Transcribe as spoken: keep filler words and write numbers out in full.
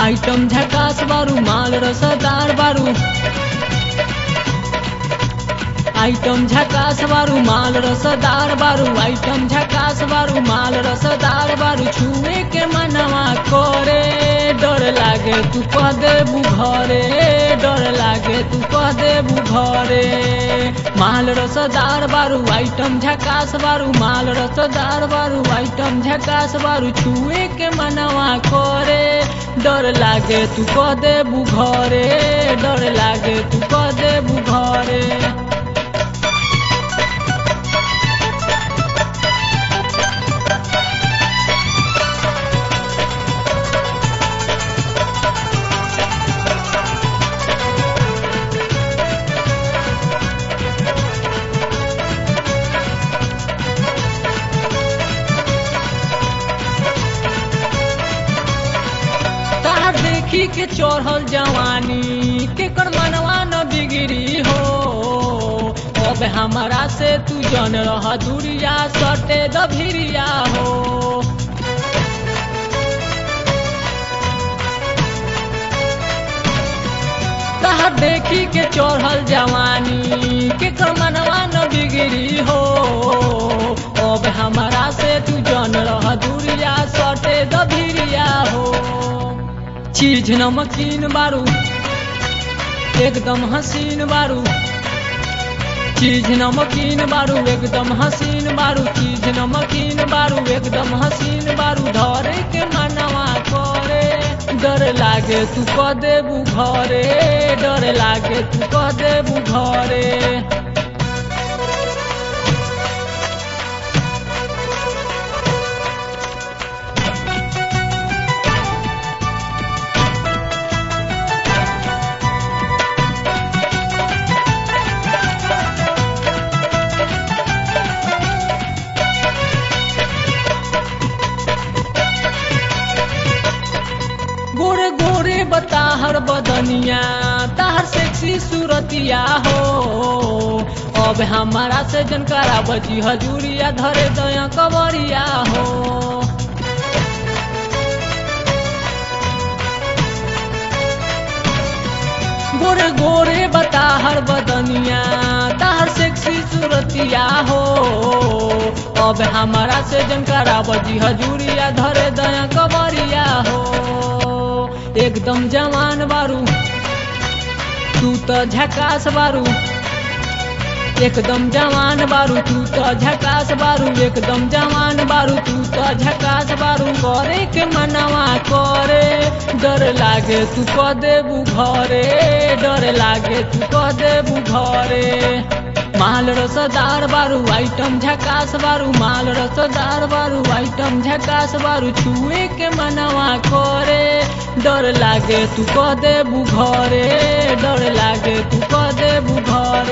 Item झकास बारू माल रसदार बारू आइटम झकास बारू माल रसदार बारू आइटम झकास बारू माल रसदार बारू छुए के मनवा करे डर लागे तू कह देबू घरे डर लागे तू कह देबू घरे माल रसदार बारू आइटम झकास बारू माल रसदार बारू आइटम झकास बारू छुए के मनवा करे डर लागे तू कह देबू घरे डर लागे तू कह देबू घरे। देखी के चढ़ल जवानी के कर मनवा न बिगड़ी हो अब हमारा से तू जन रह दूरिया सटे दभिरिया हो कहा देखी के चढ़ल जवानी के कर मनवा न बिगड़ी हो अब हमारा से तू जन रह दूरिया सटे दभिरिया हो। चीज नमकीन बारू एकदम हसीन बारू चीज नमकीन बारू एकदम हसीन बारू चीज नमकीन बारू एकदम हसीन बारू धरे के मनवा करे डर लागे तू कह देबू घरे डर लागे तू कह देबू घरे। गोरे गोरे बता हर बदनिया ताहर सेक्सी सूरतिया हो अब हमारा से जनकारा बजी हजूरिया धरे दया कवरिया हो गोरे गोरे बता हर बदनिया ताहर सेक्सी सूरतिया हो अब हमारा से जनकारा बजी हजूरिया धरे दया कवरिया हो। एकदम जवान बारू तू तो झकास बारू एकदम जवान बारू तू तो झकास बारू एकदम जवान बारू तू तो झकास बारू करे के मनवा करे डर लागे तू कह देबू घरे डर लागे तू कह देबू घरे माल रसदार बारू आइटम झकास बारू माल रसदार बारू आइटम झकास बारू छुए के मनवा करे डर लागे तू कह देबू घरे डर लागे तू कह देबू घरे।